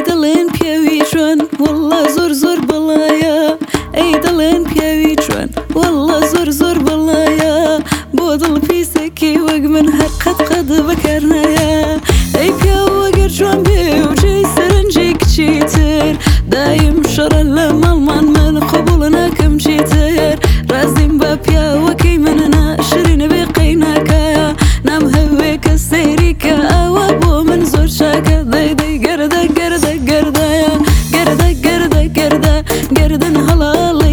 دلين بيوي جوان والله زور زور بلايا اي دلين بيوي جوان والله زور زور بلايا بوضل بيسكي وقمن حقت قد بكرنايا اي بيو وقر جوان بيو جي سرنجيك تشيتر دايم شر المالمان من قبولنا كم تشيتر رازم بابيا وكي مننا شرين بقيناكا نام هويك السيريكا اوابو من زور شاكا داي داي قردا قردا قردا يا قردا قردا قردا قردن هلا